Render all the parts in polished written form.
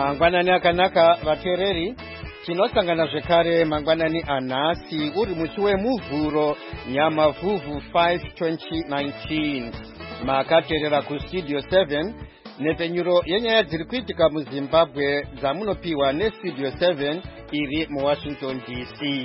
Mangwanani akanaka vateereri, tinosangana zvekare mangwanani anhasi uri musi wemuvhuro nyamavhuvhu 5 2019. Makateerera kustudio 7 nepfenyuro yenyaya dziri kuitika muZimbabwe dzamunopiwa nestudio 7 iri muWashington DC.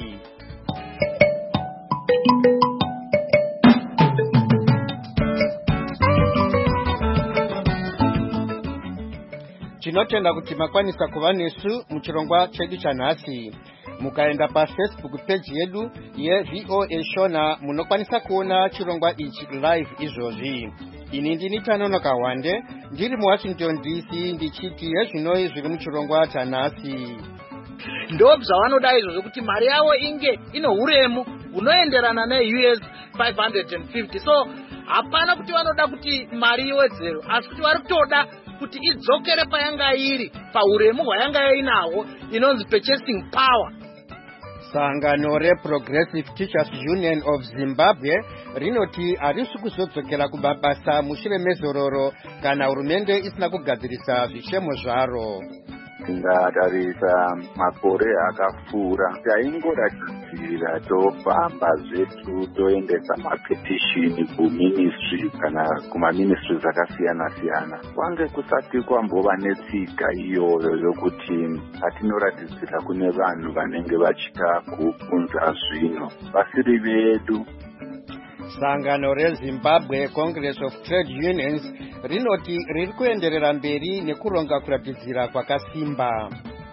Tinotenda kuti makwanisa kuva nesu muchirongwa chedu chanhasi. Mukaenda paFacebook page yedu yeVOA Shona munokwanisa kuona chirongwa ichi live izvozvi. Ini ndini Tanonoka Wande ndiri muWashington DC ndichiti hezvinoi zviri muchirongwa chanhasi. Ndobva vanoda izvo kuti mari yavo inge ino uremu unoenderana neUS 550. So hapana kuti vanoda kuti mari iwedzero, asi kuti vari kutoda kuti idzokere payanga iri pauremu hwayanga inawo, inonzi purchasing power. Sangano reProgressive Teachers Union of Zimbabwe rinoti harisi kuzodzokera kumabasa mushure mezororo kana hurumende isina kugadzirisa zvishemo zvaro. Tingatarisa makore akapfuura taingoratidzira tofamba zvetu toendesa mapetishini kuministry kana kumaministry dzakasiyana siyana. Kwange kusati kwambova netsika iyoyo yokuti patinoratidzira kune vanhu vanenge vachida kubvunza zvino vasiri vedu. Sangano reZimbabwe Congress of Trade Unions rinoti riri kuenderera mberi nekuronga kuratidzira kwakasimba.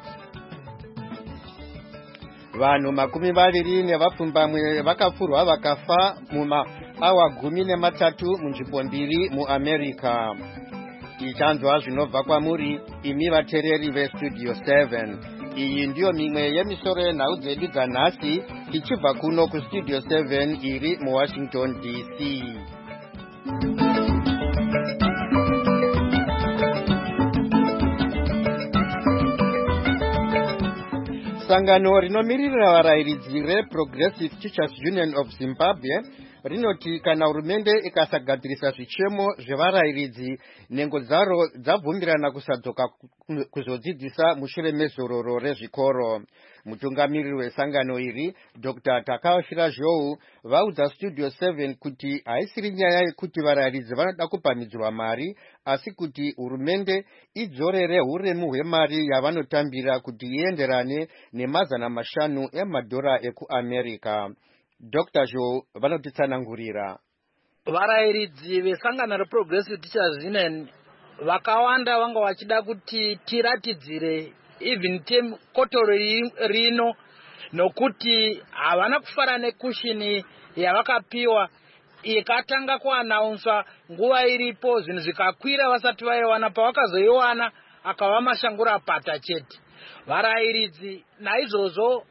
Vanhu 20 vakapfurwa vakafa mumaawa 13 munzvimbo mbiri muAmerica. Tichanzwa zvinobva kwamuri imi vateereri vestudio 7. Iyi ndiyo mimwe yemisoro yenhau dzedu dzanhasi tichibva kuno kustudio 7 iri muWashington DC. Sangano rinomiririra varayiridzi reProgressive Teachers Union of Zimbabwe rinoti kana hurumende ikasagadzirisa zvichemo zvevarayiridzi, nhengo dzaro dzabvumirana kusadzoka kuzodzidzisa mushure mezororo rezvikoro. Mutungamiriri wesangano iri Dr. Takashira Zhou vaudza studio 7 kuti haisiri nyaya yekuti varayiridzi vanoda kupamhidzwa mari, asi kuti hurumende idzorere huremu hwemari yavanotambira kuti ienderane ne500 emadhora ekuAmerica. Dr. Zhou vanotitsanangurira. Varayiridzi vesangano reProgressive Teachers Union vakawanda vanga vachida kuti tiratidzire even kotoro rino, nokuti havana kufara nekushini yavakapiwa ikatanga kuanaunzwa nguva iripo, zvinhu zvikakwira vasati vaiwana, pavakazoiwana akava mashangura pata chete. Varayiridzi naizvozvo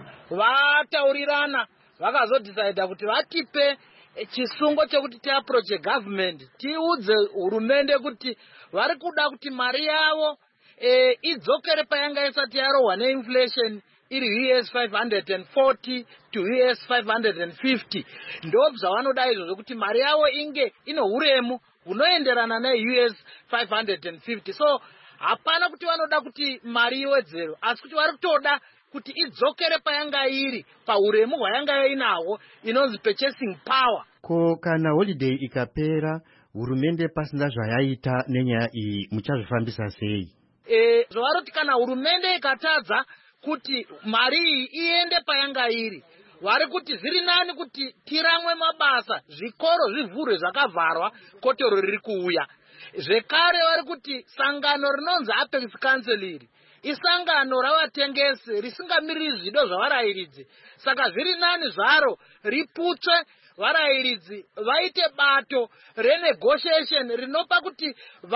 vataurirana vakazodecida kuti vatipe chisungo chekuti tiapproach government, tiudze hurumende kuti vari kuda kuti mari yavo idzokere payanga isati yarohwa neinflation iri US 540 to US 550. Ndobva vanoda izvo kuti mari yavo inge ino uremu unoenderana neUS 550. So hapana kuti vanoda kuti mari iwedzero, asi kuti vari kutoda kuti idzokere payanga iri pauremu hwayanga inawo, inonzi purchasing power. Ko kana holiday ikapera hurumende pasina zvayaita nenyaya iyi muchazvifambisa sei? Zvaroti kana hurumende ikatadza kuti mari iyi iende payanga iri, vari kuti zviri nani kuti tiramwe mabasa, zvikoro zvivhurwe zvakavharwa, kotoro riri kuuya. Zvekare vari kuti sangano rinonzi Apex Council iri isangano ravatengesi risingamiriri zvido zvavarayiridzi, saka zviri nani zvaro riputswe, varayiridzi vaite bato renegotiation rinopa kuti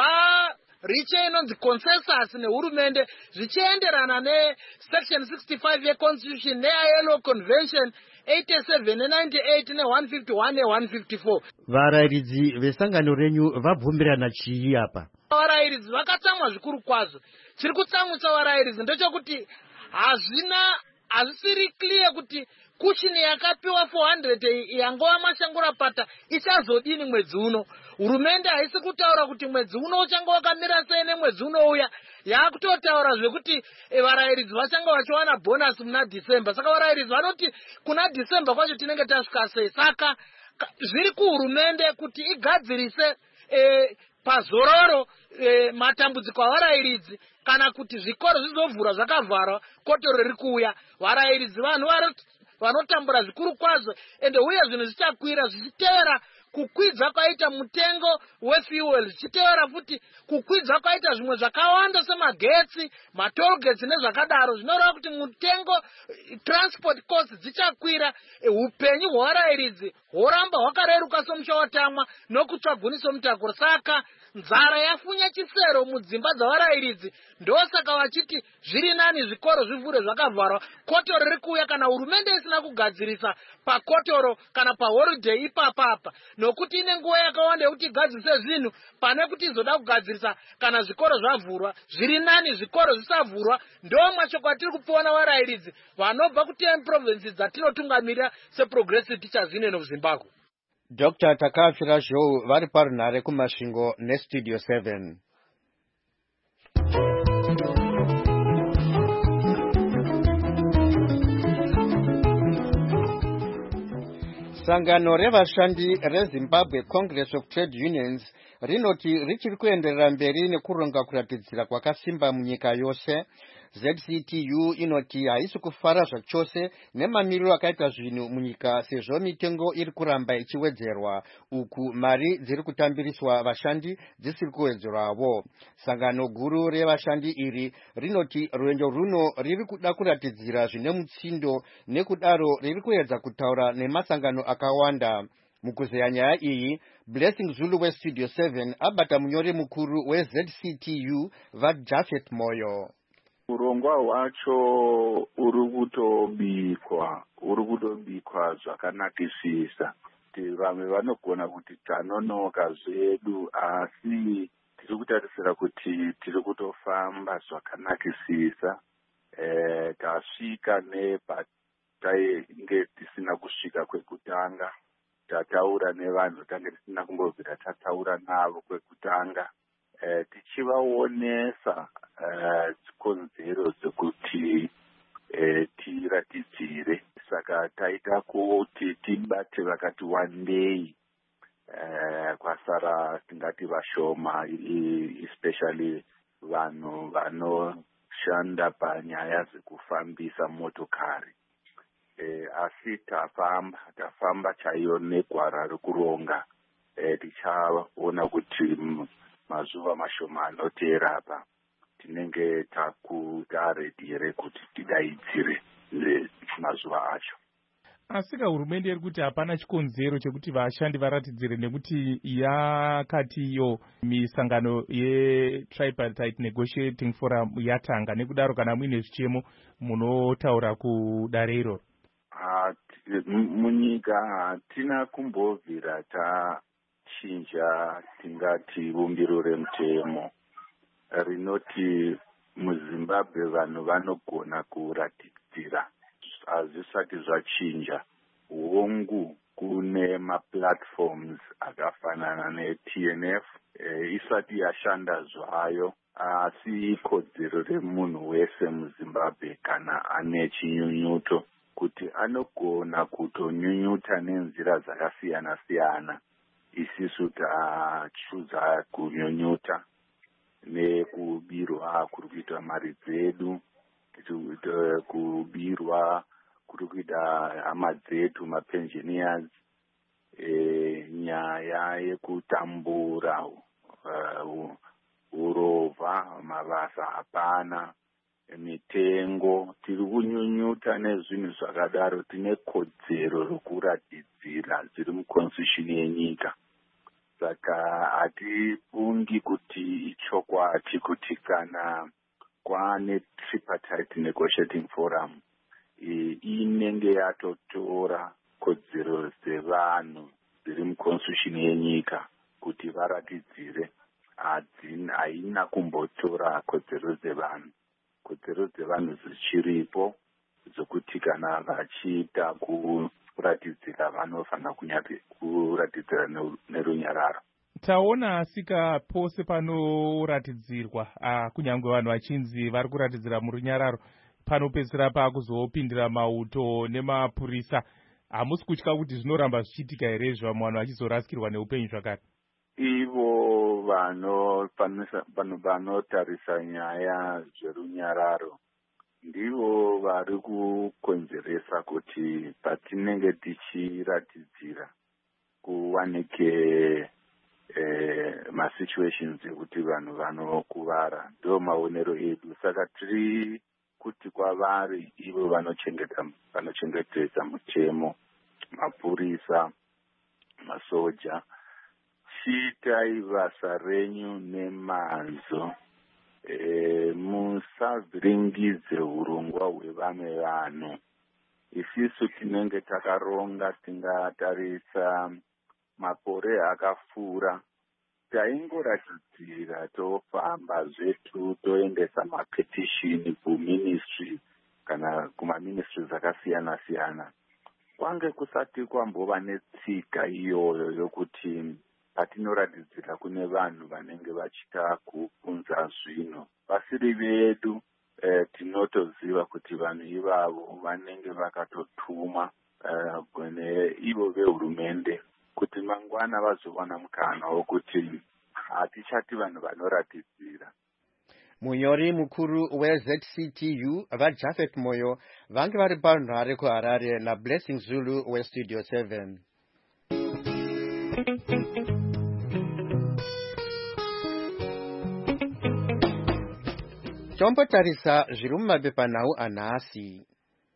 riche inonzi consensus nehurumende zvichienderana nesection 65 yeconstitution neILO convention 87 ne98 ne151 ne154. Varayiridzi vesangano renyu vabvumirana chii apa? Varayiridzi vakatsamwa zvikuru kwazvo. Chiri kutsamwisa varayiridzi ndechekuti hazvisiri clear kuti kushini yakapiwa 400 yangova mashangurapata ichazodini mwedzi uno. Hurumende haisi kutaura kuti mwedzi uno uchanga wakamira sei nemwedzi unouya. Yakutotaura zvekuti varayiridzi vachanga vachiwana bhonasi muna December. Saka varayiridzi vanoti kuna December kwacho tinenge tasvika sei. Saka zviri kuhurumende kuti igadzirise pazororo matambudziko avarayiridzi, kana kuti zvikoro zvizovhura zvakavharwa kotoro riri kuuya. Varayiridzi vanhu vanotambura zvikuru kwazvo, ende uye zvinhu zvichakwira zvichitevera kukwidza kwaita mutengo wefuel, zvichitevera futi kukwidza kwaita zvimwe zvakawanda semagetsi, matolgetsi nezvakadaro. Zvinoreva kuti mutengo transport costs dzichakwira. Upenyu hwevarayiridzi horamba hwakareruka somusha watamwa nokutsvaguni somutakuro. Saka nzara yafunya chisero mudzimba dzavarayiridzi. Ndosaka vachiti zviri nani zvikoro zvivhure zvakavharwa, kotoro riri kuuya kana hurumende isina kugadzirisa pakotoro kana paholiday ipapapa, nokuti ine nguva yakawanda yekuti igadzirise zvinhu pane kuti izoda kugadzirisa kana zvikoro zvavhurwa. Zviri nani zvikoro zvisavhurwa. Ndo mashoko atiri kupiwa navarayiridzi vanobva ku10 provinces dzatinotungamirira seprogressive teachers union of Zimbabwe. Dr. Takafira Joe vari parunhare kumasvingo nestudio 7. Sangano revashandi reZimbabwe Congress of Trade Unions rinoti richiri kuenderera mberi nekuronga kuratidzira kwakasimba munyika yose. ZCTU inoti haisi kufara zvachose nemamiriro akaita zvinhu munyika sezvo mitengo iri kuramba ichiwedzerwa, uku mari dziri kutambiriswa vashandi dzisiri kuwedzerwavo. Sangano guru revashandi iri rinoti rwendo runo riri kuda kuratidzira zvine mutsindo, nekudaro riri kuedza kutaura nemasangano akawanda. Mukuzeya nyaya iyi, Blessing Zulu weStudio 7 abata munyori mukuru weZCTU vaJafet Moyo. Urongwa hwacho uri kutobikwa zvakanakisisa. Vamwe vanogona kuti tanonoka zvedu, asi tiri kutarisira kuti tiri kutofamba zvakanakisisa. Tasvika nepatainge tisina kusvika kwekutanga. Tataura nevanhu tange tisina kumbobvira tataura navo kwekutanga. Tichivaonesa konzero dzekuti tiratidzire. Saka taita kuti tibate vakati wandei, kwasara tingati vashoma, especially vanhu vanoshanda panyaya dzekufambisa motokari. Asi tafamba chaiyo negwara rekuronga. Tichaona kuti mazuva mashoma anoteera apa tinenge taredyere kuti tidaidzire mazuva acho. Asika hurumende iri kuti hapana chikonzero chekuti vashandi varatidzire, nekuti yakati iyo misangano yetripartite negotiating forum yatanga, nekudaro kana muine zvichemo munotaura kudare iroro. Munyika hatina kumbobvira tachinja tingati bumbiro remutemo rinoti muZimbabwe vanhu vanogona kuratidzira. Hazvisati zvachinja. Hongu kune maplatforms akafanana neTNF isati yashanda zvayo, asi ikodzero remunhu wese muZimbabwe kana ane chinyunyuto kuti anogona kutonyunyuta nenzira dzakasiyana siyana. Isisu tachuza kunyunyuta nekubirwa kuri kuita mari dzedu, kubirwa kuri kuita hama dzedu mapensioners, nyaya yekutambura urovha, mabasa hapana, mitengo, tiri kunyunyuta nezvinhu zvakadaro. Tine kodzero rokuratidzira zviri muconstitution yenyika. Saka hatifungi kuti ichokwadi kuti kana kwaane tripartite negotiating forum inenge yatotora kodzero dzevanhu dziri muconstitution yenyika kuti varatidzire. Haina kumbotora kodzero dzevanhu. Kodzero dzevanhu dzichiripo, dzokuti kana vachiita kuratidzira vanofanira kunyati kuratidzira nerunyararo. Taona asika pose panoratidzirwa kunyange vanhu vachinzi vari kuratidzira murunyararo panopedzisira pakuzopindira mauto nemapurisa. Hamusi kutya kuti zvinoramba zvichiitika here zvamwe vanhu vachizorasikirwa neupenyu zvakare? Ivo vanotarisa nyaya zverunyararo ndivo vari kukonzeresa kuti patinenge tichiratidzira kuwanike masituations ekuti vanhu vanokuvara. Ndo maonero edu. Saka tiri kuti kwavari ivo vanochengetedza mutemo, mapurisa, masoja, chiitai basa renyu nemanzo. Musavhiringidze urongwa hwevamwe vanhu. Isisu tinenge takaronga tingatarisa makore akapfuura, taingoratidzira tofamba zvetu toendesa mapetishini kuministry kana kumaministries akasiyana siyana. Kwange kusati kwambova netsika iyoyo yokuti patinoratidzira kune vanhu vanenge vachita kuunza zvino vasiri vedu. Tinotoziva kuti vanhu ivavo vanenge vakatotuma kune ivo vehurumende kuti mangwana vazowana mukana wokuti hatichati vanhu vanoratidzira. Munyori mukuru weZCTU vaJafet Moyo vange vari panhare kuHarare naBlessing Zulu weStudio 7. Tombotarisa zviri mumapepanhau anhasi.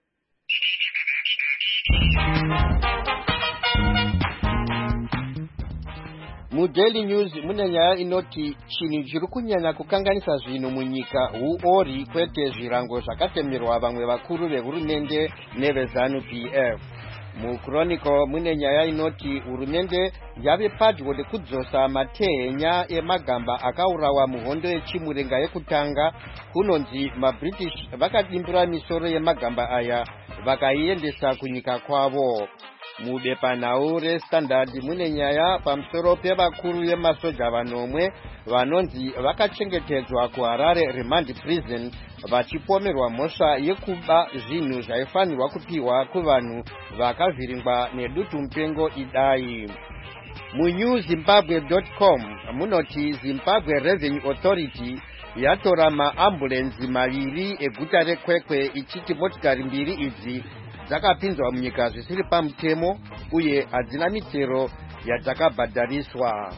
MuDaily News mune nyaya inoti chinhu chiri kunyanya kukanganisa zvinhu munyika huori kwete zvirango zvakatemerwa vamwe vakuru vehurumende nevezanu PF. MuChronicle mune nyaya inoti hurumende yave padyo nekudzosa matehenya emagamba akaurawa muhondo yechimurenga yekutanga. Kunonzi maBritish vakadimbura misoro yemagamba aya vakaiendesa kunyika kwavo. Mubepanhau reStandard mune nyaya pamusoro pevakuru vemasoja vanomwe vanonzi vakachengetedzwa kuHarare Remand Prison vachipomerwa mhosva yekuba zvinhu zvaifanirwa kupiwa kuvanhu vakavhiringwa nedutu mupengo idai. MuNewZimbabwe.com munoti Zimbabwe Revenue Authority yatora maambulenzi maviri eguta reKwekwe ichiti motikari mbiri idzi dzakapinzwa munyika zvisiri pamutemo uye hadzina mitero yadzakabhadhariswa.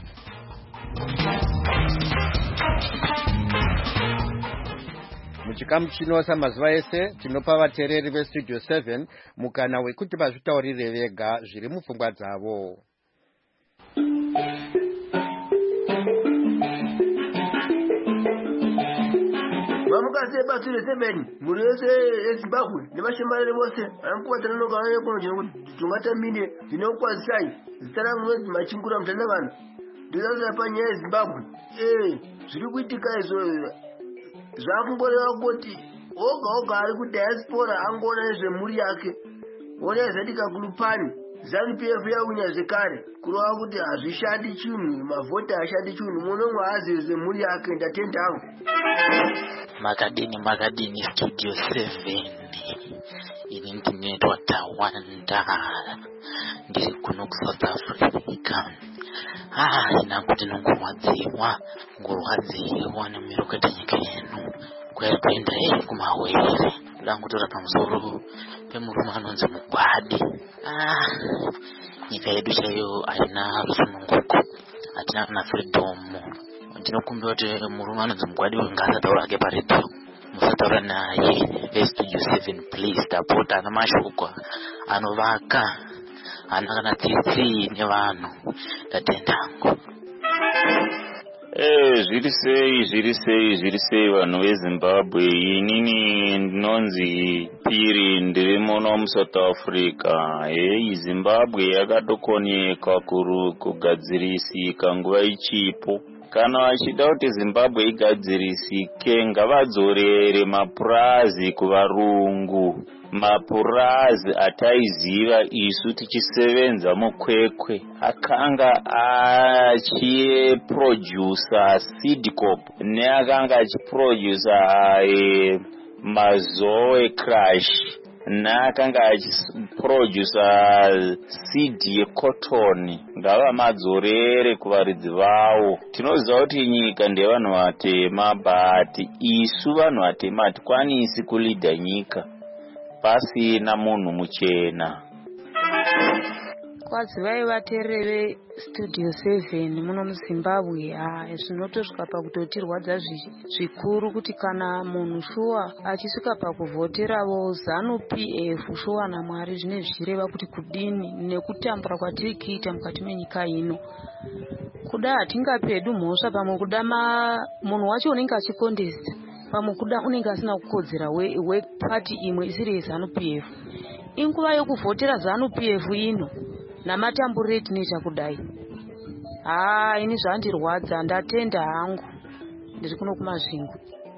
Muchikamu chino samazuva ese tinopa vateereri veStudio 7 mukana wekuti vazvitaurire vega zviri mupfungwa dzavo. Vamukase batsire 7 muri yose eZimbabwe nevashemarere vose anokuvatana nokauya kuno kuti tungatamine zvinokwazisai zita rangu mwedzi machingura mutanda vanhu ndizasira panyaya yeZimbabwe. Zviri kuitika izvo zvakungoreva kuti oga oga ari kudiaspora angoona nezvemhuri yake ona zadika kulupani ZANU-PF yaunya zvekare kurova kuti hazvishandi chinhu, mavhoti hashandi chinhu, munomwe hazize mhuri yake ndatendawo. Makadini Studio 7 ini ndinoitwa Tawanda ndiri kuno kuSouth Africa. Inangu ndinongorwadziwa nemiro kuita nyika yenu kweri kuenda kumawere langu tora pamusoro pemurume anonzi Mugwadi. Nyika yedu chaiyo haina rusununguko, hatina kana freedom. Ndinokumbira kuti murume anonzi Mugwadi ngaasataura hake paredho, musataura naye. veStudio 7 please tapota ana mashoko anovaka ana kana tsitsi nevanhu ndatendangu. Zviri sei vanhu veZimbabwe. Inini ndinonzi Piri ndiri muno muSouth Africa. Zimbabwe yakatokonyeka kugadzirisika nguva ichipo kana vachida kuti Zimbabwe igadzirisike ngavadzorere mapurazi kuvarungu, mapurazi ataiziva isu tichisevenza mukwekwe, akanga achiproducer Seedcorp neakanga achiproducer Mazoe Crush neakanga achiproducer seed yecotton. Ngava madzorere kuvaridzi vavo. Tinoziva kuti nyika ndevanhu vatema, but isu vanhu vatema hatikwanisi kulidha nyika pasina munhu muchena. Kwadzivai vateerere Studio 7 muno muZimbabwe, zvinotosvika pakutotirwadza zvikuru kuti kana munhu shuwa achisvika pakuvhoteravo ZANU-PF shuwa naMwari zvine zvichireva kuti kudini nekutambura kwatiri kuita mukati menyika ino. Kuda hatingapedu mhosva, pamwe kuda munhu wacho unenge achikondesta, pamwe kuda unenge asina kukodzera wepati imwe isiri yeZANU-PF. Inguva yokuvhotera ZANU-PF ino namatamburire tinoita kudai. Ini zvandirwadza, ndatenda hangu, ndiri kuno kumaZvingu.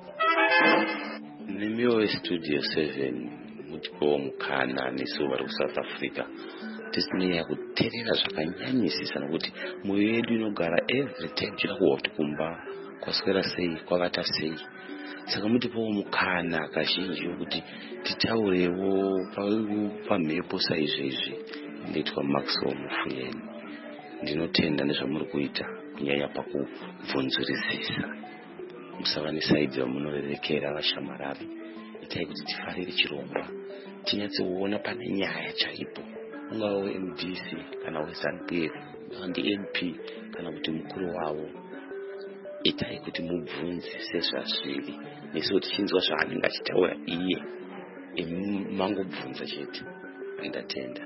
Nemiwo weStudio 7 mutipowo mukana nesu vari kuSouth Africa tisinei kuteerera zvakanyanyisisa, nokuti mwoyo yedu inogara every time tichida kuwa kuti kumba kwaswera sei, kwavata sei. Saka mutipowo mukana kazhinji wekuti titaurewo pamhepo saizvezvi. Nditwa Maxwell Mufuyeni. Ndinotenda nezvamuri kuita, kunyanya pakubvunzurisisa. Musava nesaidzi vamunorerekera vashamarari. Itai kuti tifarire chirongwa, tinyatsoona pane nyaya chaipo. Ungava weMDC kana weZANU-PF, ungava ndiMP kana kuti mukuru wavo. Itai kuti mubvunzise zvazviri, nesu tichinzwa zvaanenge achitaura iye. Mangobvunza chete. Ndatenda.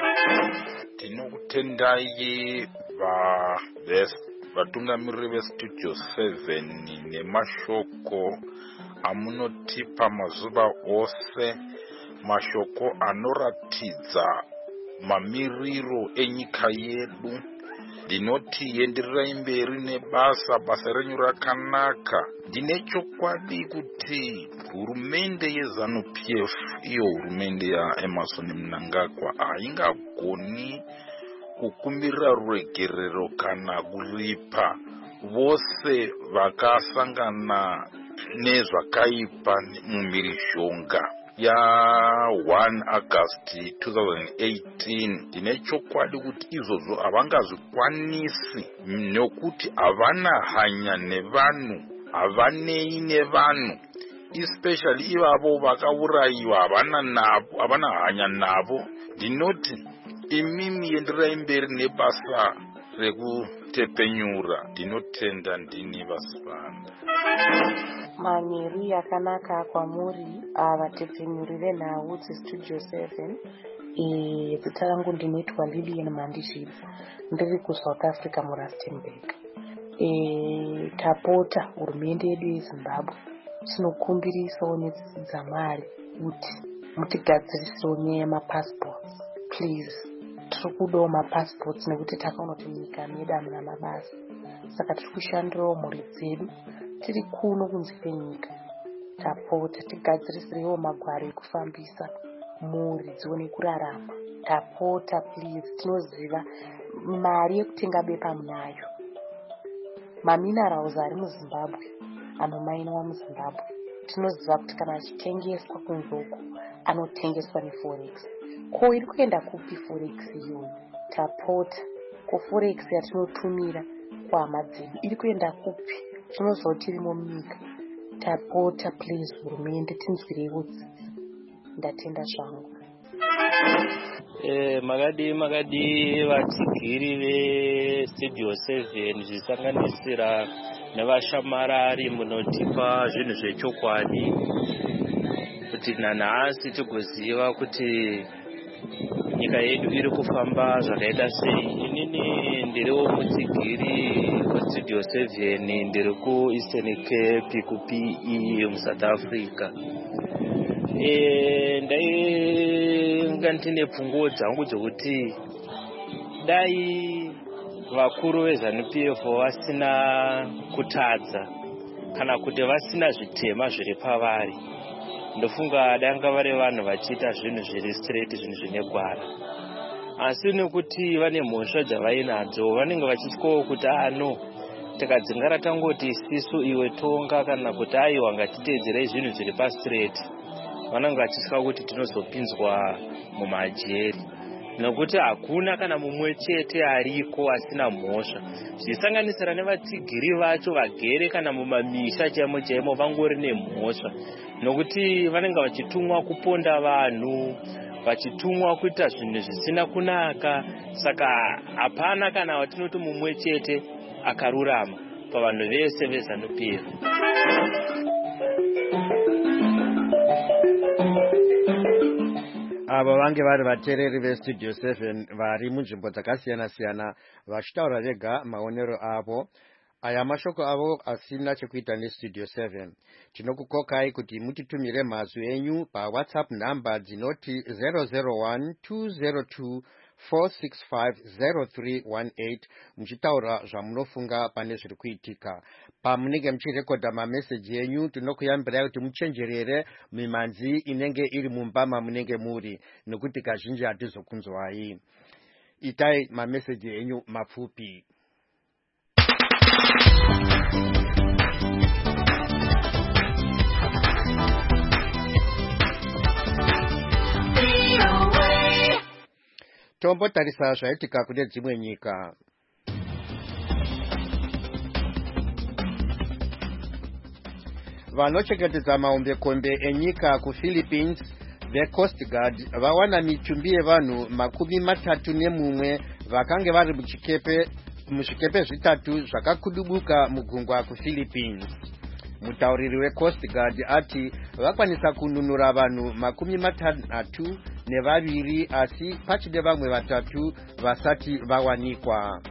Tinokutendai vatungamiriri veStudio 7 nemashoko amunotipa mazuva ose, mashoko anoratidza mamiriro enyika yedu. Ndinoti endererai mberi nebasa, basa renyu rakanaka. Ndine chokwadi kuti hurumende yeZANU-PF, iyo hurumende yaEmmerson Mnangagwa, haingagoni kukumbira ruregerero kana kuripa vose vakasangana nezvakaipa mumhirizhonga ya 1 August 2018. Ndine chokwadi kuti izvozvo havangazvikwanisi, nokuti havana hanya nevanhu, havanei nevanhu, especially ivavo vakaurayiwa, havana hanya navo. Ndinoti imimi enderai mberi nebasa rekutepenyura. Ndinotenda ndini Vasipanda. Manyeri yakanaka kwamuri vatepenyuri venhau dzeStudio 7. Zita rangu ndinoitwa Lilian Mandishidza, ndiri kuSouth Africa muRustenburg. Tapota hurumende yedu yeZimbabwe tinokumbirisawo netsitsi dzaMwari kuti mutigadzirisewo nyaya yemapassports please. Tiri kudawo mapassports nekuti takaona kuti nyika medu hamuna mabasa, saka tiri kushandirawo mhuri dzedu tiri kuno kunze kwenyika. Tapota tigadzirisirewo magwaro ekufambisa mhuri dzione kurarama. Tapota please, tinoziva mari yekutenga bepa munayo. Maminerals ari muZimbabwe anomainwa muZimbabwe. Tinoziva kuti kana achitengeswa kunzoko anotengeswa neforex. Ko iri kuenda kupi forex iyoyo? Tapota, ko forex yatinotumira kuhama dzedu iri kuenda kupi? Tinoziva kuti irimo munyika. Tapota please, hurumende tinzwirewo tsitsi. Ndatenda zvangu. Makadi vatsigiri veStudio 7 zvisanganisira nevashamarari munotipa zvinhu zvechokwadi kuti nanhasi tigoziva kuti nyika yedu iri kufamba zvakaita sei. Inini ndiriwo mutsigiri kuStudio 7, ndiri kuEastern Cape kuPE muSouth Africa. Ndainga ndine pfunguo dzangu dzokuti dai vakuru vezanupf vasina kutadza kana kuti vasina zvitema zviri pavari. Ndofunga danga vari vanhu vachiita zvinhu zviri straight, zvinhu zvine gwara. Asi nekuti vane mhosva dzavainadzo vanenge vachityawo kuti no takadzingara tangoti isisu iwe tonga kana kuti aiwa ngatiteedzerei zvinhu zviri pastraight, vanenge vachitya kuti tinozopinzwa mumajeri, nokuti hakuna kana mumwe chete ariko asina mhosva, zvichisanganisira nevatsigiri vacho vagere kana mumamisha chaimo chaimo vangori nemhosva, nokuti vanenge vachitumwa kuponda vanhu, vachitumwa kuita zvinhu zvisina kunaka. Saka hapana kana watinoti mumwe chete akarurama pavanhu vese vezanupf. avo vange vari vateereri vestudio 7 vari munzvimbo dzakasiyana-siyana vachitaura vega maonero avo. Aya mashoko avo asina chekuita nestudio 7. Tinokukokai kuti mutitumire mazwi enyu pawhatsapp nhamba dzinoti 001-202-465-0318 muchitaura zvamunofunga pane zviri kuitika. Pamunenge muchirekodha mameseji enyu tinokuyambirai kuti muchenjerere mimanzi inenge iri mumba mamunenge muri, nekuti kazhinji hatizokunzwai. Itai mameseji enyu mapfupi. Tombotarisa zvaitika kune dzimwe nyika. Vanochengetedza mahombekombe enyika kuPhilippines veCoast Guard vawana mitumbi yevanhu 31 vakange vari muzvikepe zvitatu zvakakudubuka mugungwa kuPhilippines. Mutauriri weCoast Guard ati vakwanisa kununura vanhu 32 asi pachide vamwe 3 vasati vawanikwa.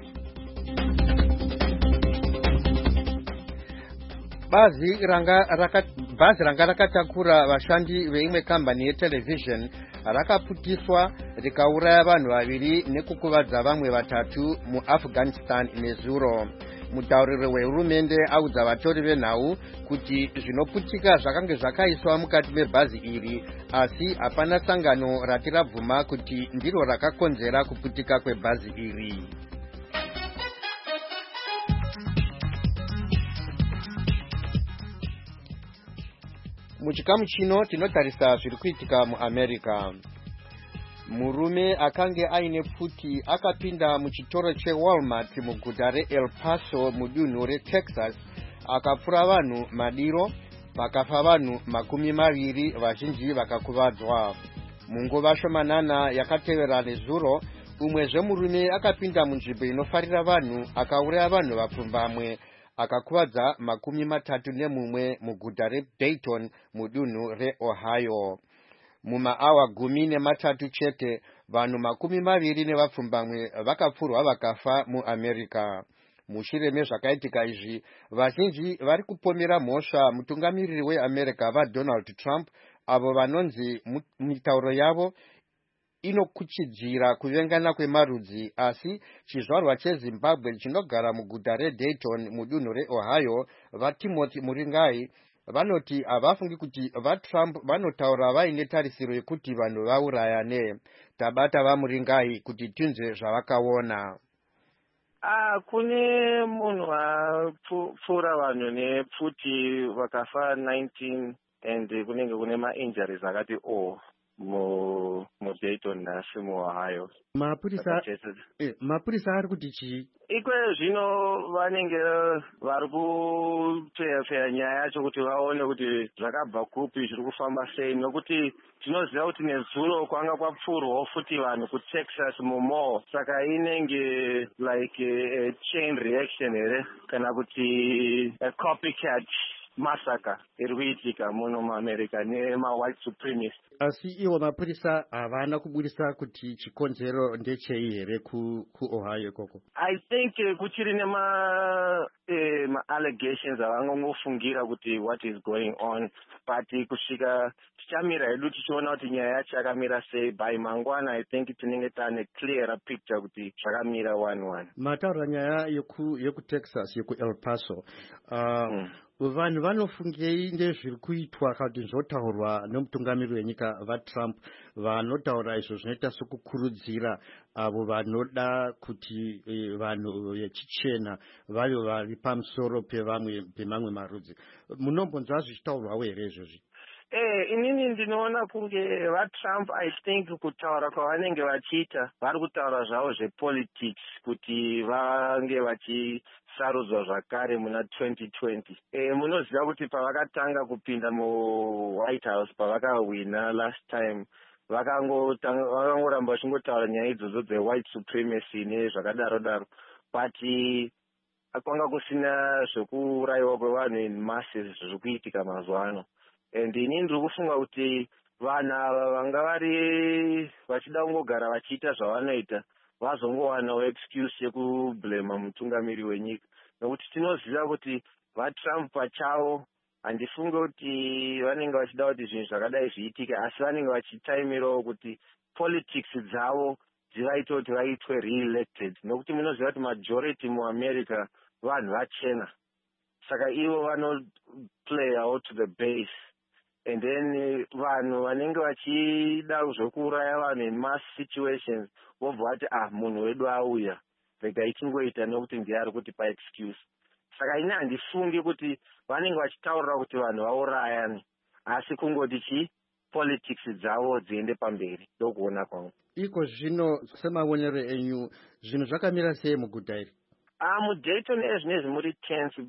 Bhazi ranga rakatakura vashandi veimwe kambani yetelevisheni rakaputiswa rikauraya vanhu 2 nekukuvadza vamwe 3 muAfghanistan nezuro. Mutauriri wehurumende audza vatori venhau kuti zvinoputika zvakange zvakaiswa mukati mebhazi iri, asi hapana sangano rati rabvuma kuti ndiro rakakonzera kuputika kwebhazi iri. Muchikamu chino tinotarisa zviri kuitika muAmerica. Murume akange aine pfuti akapinda muchitoro cheWalmart muguta reEl Paso mudunhu reTexas akapfura vanhu madiro, vakafa vanhu 20 vazhinji vakakuvadzwa. Munguva shomanana yakatevera nezuro, umwezve murume akapinda munzvimbo inofarira vanhu akauraya vanhu vapfumbamwe akakuvadza 31 muguta reDayton mudunhu reOhio. Mumaawa 13 chete vanhu 20 nevapfumbamwe vakapfurwa vakafa muAmerica. Mushure mezvakaitika izvi, vazhinji vari kupomera mhosva mutungamiriri weAmerica vaDonald Trump, avo vanonzi mitauro yavo inokuchidzira kuvengana kwemarudzi, asi chizvarwa cheZimbabwe chinogara muguta reDayton mudunhu reOhio vaTimothy Muringai vanoti havafungi kuti vaTrump vanotaura vaine tarisiro yekuti vanhu vaurayane. Tabata vaMuringai kuti tinzwe zvavakaona. Kune munhu apfura vanhu nepfuti vakafa 19 and kunenge kune mainjuries akati muDayton nasi muOhio. Mapurisa ari kuti chii? Ikweyo zvino vanenge vari kupfeya nyaya yacho kuti vaone kuti zvakabva kupi, zviri kufamba sei, nokuti tinoziva kuti nezuro kwanga kwapfurwawo futi vanhu kuTexas mumall, saka inenge like a chain reaction here kana kuti a copycat massacre iri kuitika muno muAmerica nema-white supremacist. Asi iwo mapurisa havana kubudisa kuti chikonzero ndechei here kuOhio ikoko? I think kuchiri ma-allegations avangongofungira kuti what is going on, but kusvika tichamira hedu tichiona kuti nyaya yacho yakamira sei. By mangwana I think tinenge tane clearer picture kuti zvakamira 1-1. Mataura nyaya yeku-Texas yeku-El Paso. Vanhu vanofungei ndezviri kuitwa kana kuti zvotaurwa nemutungamiri wenyika vaTrump vanotaura izvo zvinoita sokukurudzira avo vanoda kuti vanhu vechichena vave vari pamusoro pemamwe marudzi. Munombonzwa zvichitaurwawo here izvozvi? Inini ndinoona kunge vaTrump I think kutaura kwavanenge vachiita vari kutaura zvavo zvepolitics kuti vange vachisarudzwa zvakare muna 2020. Munoziva kuti pavakatanga kupinda muWhite House pavakawina last time vakangoramba vachingotaura nyaya idzodzo dze-white supremacy nezvakadaro daro, but kwanga kusina zvekurayiwa kwevanhu in masses zviri kuitika mazuva ano. And inini ndiri kufunga kuti vanhu ava vanga vari vachida kungogara vachiita zvavanoita vazongowanawo excuse yekublema mutungamiri wenyika, nokuti tinoziva kuti vaTrump pachavo handifunge kuti vanenge vachida kuti zvinhu zvakadai zviitike, asi vanenge vachitaimirawo kuti politics dzavo dzivaite kuti vaitwe re-elected, nokuti munoziva kuti majority muAmerica vanhu vachena, saka ivo vanoplay out to the base. And then vanhu vanenge vachida zvokuuraya vanhu in mass situations vobva vati munhu wedu auya rega ichingoita nokuti ndiye ari kuti pa-excuse. Saka ini handifungi kuti vanenge vachitaurira kuti vanhu vaurayani, asi kungoti politics dzavo dziende pamberi, ndokuona kwangu. Iko zvino semaonero enyu zvinhu zvakamira sei muguta iri? MuDayton ezvinezvi muri tense,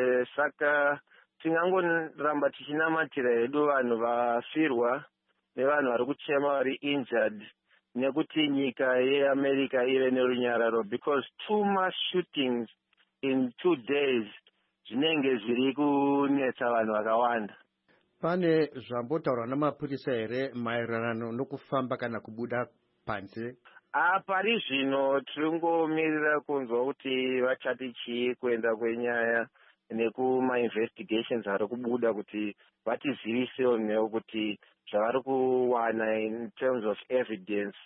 saka tingangoramba tichinamatira hedu vanhu vafirwa nevanhu vari kuchema vari injured, nekuti nyika yeAmerica ive nerunyararo, because 2 mass shootings in 2 days zvinenge zviri kunetsa vanhu vakawanda. Pane zvambotaurwa namapurisa here maererano nokufamba kana kubuda panze? Pari zvino tiringomirira kunzwa kuti vachati chii kuenda kwenyaya nekuma-investigations ari kubuda kuti vatizivisewo newo kuti zvavari kuwana in terms of evidence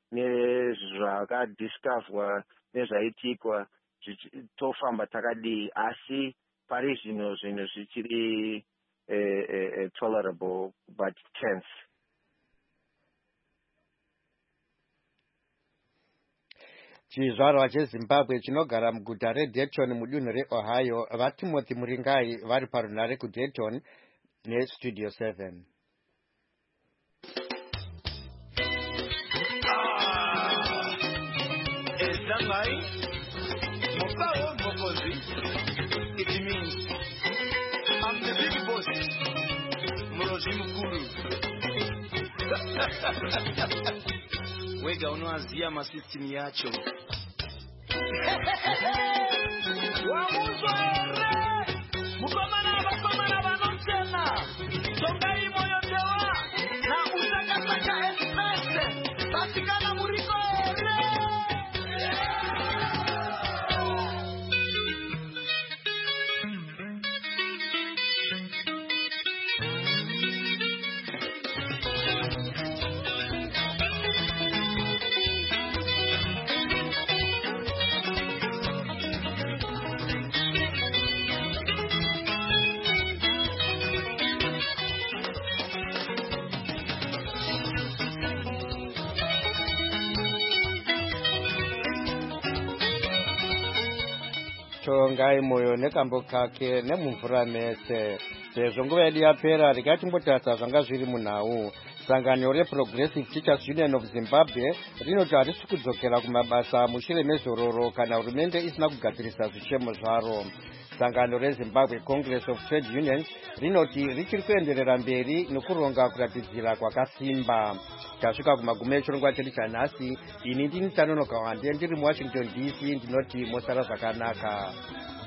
nezvakadiscusswa nezvaitikwa tofamba takadii, asi pari zvino zvinhu zvichiri tolerable but tense. Chizvarwa cheZimbabwe chinogara muguta reDayton mudunhu reOhio vaTimothy Muringai vari parunhare kuDayton neStudio 7. It means I'm the big boss. Muroji mukuru. Wega unoazia masystem yacho. Wamuzwa ere mukomana vanomchena tongai moyo ndewa na usakasaka espese vasikana muriko ere. Tongai moyo nekambo kake nemumvura mese. Sezvo nguva yedu yapera rikatimbotasa zvanga zviri munhau. Sangano reProgressive Teachers Union of Zimbabwe rinoti harisi kudzokera kumabasa mushure mezororo kana hurumende isina kugadzirisa zvichemo zvaro. Sangano reZimbabwe Congress of Trade Unions rinoti richiri kuenderera mberi nokuronga kuratidzira kwakasimba. Tasvika kumagumo echirongwa chedu chanhasi. Ini ndini Tanonoka Wande ndiri muWashington DC, ndinoti mosara zvakanaka.